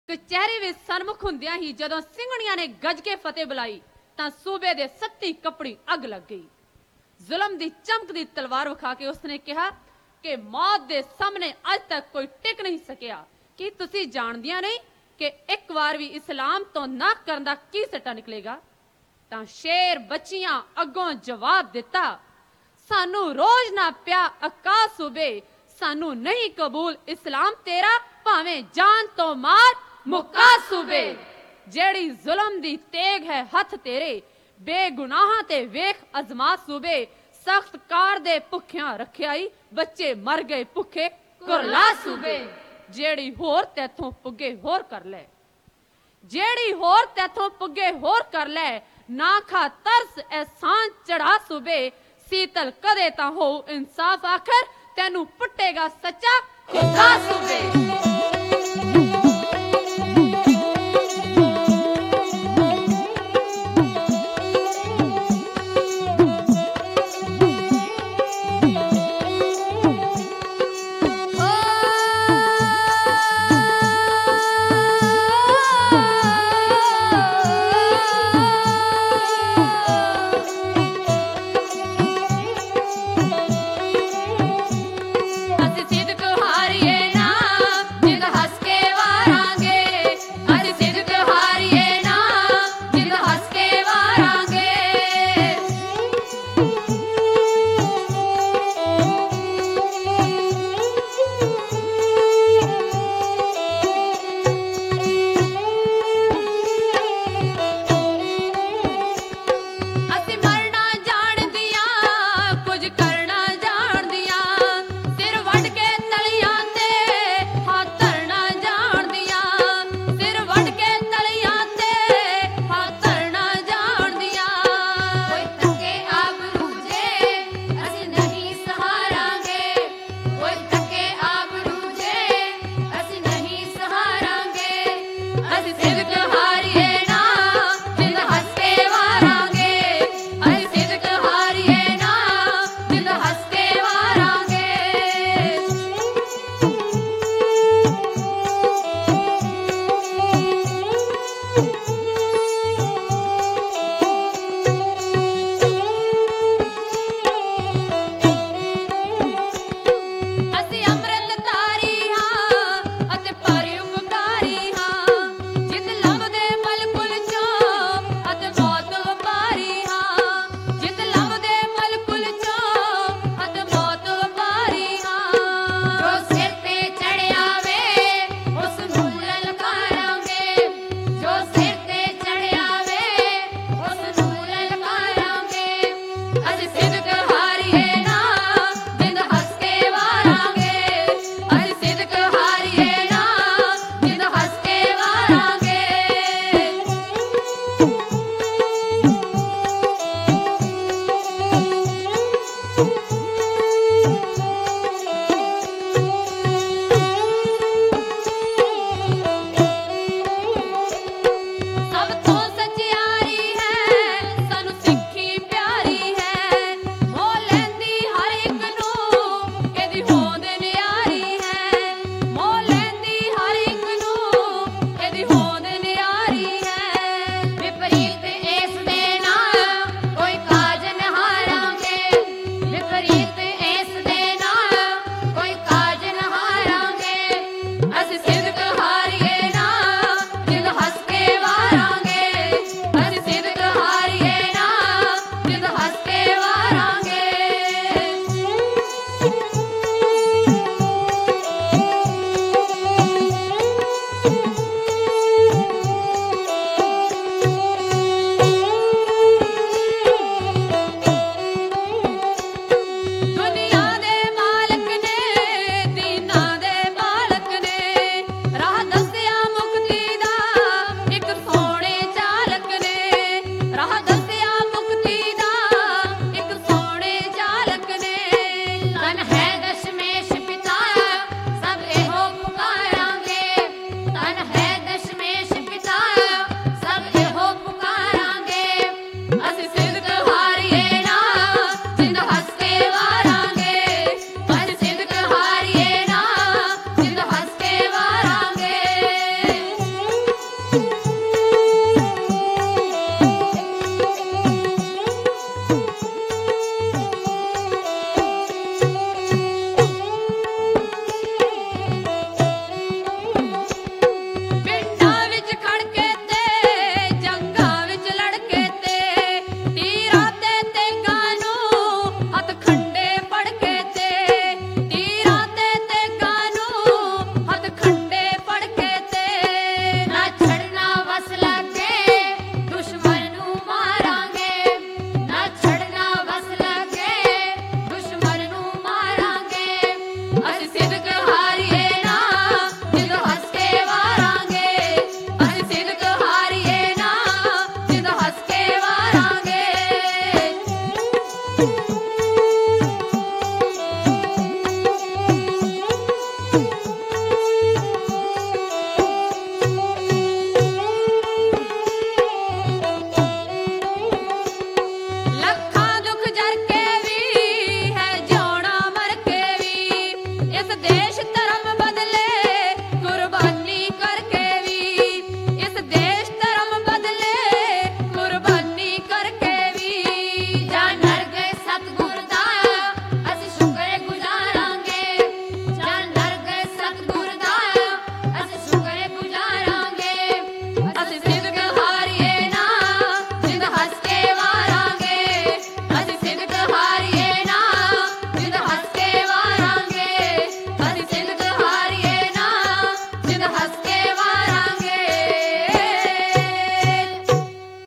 ਕਚਹਿਰੀ ਵਿੱਚ ਸਨਮੁਖ ਹੁੰਦਿਆਂ ਹੀ ਜਦੋਂ ਸਿੰਘਣੀਆਂ ਨੇ ਗੱਜ ਕੇ ਫਤਿਹ ਬੁਲਾਈ ਤਾਂ ਸੂਬੇ ਦੇ ਸੱਤੀ ਕੱਪੜੀ ਅੱਗ ਲੱਗ ਗਈ। ਜ਼ੁਲਮ ਦੀ ਚਮਕਦੀ ਤਲਵਾਰ ਵਿਖਾ ਕੇ ਉਸਨੇ ਕਿਹਾ ਕਿ ਮੌਤ ਦੇ ਸਾਹਮਣੇ ਅੱਜ ਤੱਕ ਕੋਈ ਟਿਕ ਨਹੀਂ ਸਕਿਆ। ਕੀ ਤੁਸੀਂ ਜਾਣਦੀਆਂ ਨਹੀਂ ਕਿ ਇੱਕ ਵਾਰ ਵੀ ਇਸਲਾਮ ਤੋਂ ਨਾ ਕਰਨ ਦਾ ਕੀ ਸੱਟਾ ਨਿਕਲੇਗਾ? ਤਾਂ ਸ਼ੇਰ ਬੱਚੀਆਂ ਅੱਗੋਂ ਜਵਾਬ ਦਿੱਤਾ, ਸਾਨੂੰ ਰੋਜ਼ ਨਾ ਪਿਆ ਅਕਾ ਸੂਬੇ, ਸਾਨੂੰ ਨਹੀਂ ਕਬੂਲ ਇਸਲਾਮ ਤੇਰਾ, ਭਾਵੇਂ ਜਾਨ ਤੋਂ ਮਾਰ ਮੁਕਾ ਸੂਬੇ। ਜਿਹੜੀ ਜ਼ੁਲਮ ਦੀ ਤੇਗ ਹੈ ਹੱਥ ਤੇਰੇ, ਬੇਗੁਨਾਹਾਂ ਤੇ ਵੇਖ ਅਜ਼ਮਾ ਸੂਬੇ, ਸਖਤ ਕਾਰ ਦੇ ਭੁੱਖਿਆਂ ਰੱਖਿਆਈ, ਬੱਚੇ ਮਰ ਗਏ ਭੁੱਖੇ ਕੁਰਲਾ ਸੂਬੇ। ਜਿਹੜੀ ਹੋਰ ਤੈਥੋਂ ਪੁੱਗੇ ਹੋਰ ਕਰ ਲੈ, ਜਿਹੜੀ ਹੋਰ ਤੈਥੋਂ ਪੁੱਗੇ ਹੋਰ ਕਰ ਲੈ, ਨਾ ਖਾ ਤਰਸ ਐਸਾਨ ਚੜਾ ਸੂਬੇ। ਸੀਤਲ ਕਦੇ ਤਾਂ ਹੋ ਇਨਸਾਫ ਆਖਰ, ਤੈਨੂੰ ਪੁੱਟੇਗਾ ਸੱਚਾ ਖੁਦਾ ਸੂਬੇ। तन ਦੇਸ਼ ਤੇਰਾ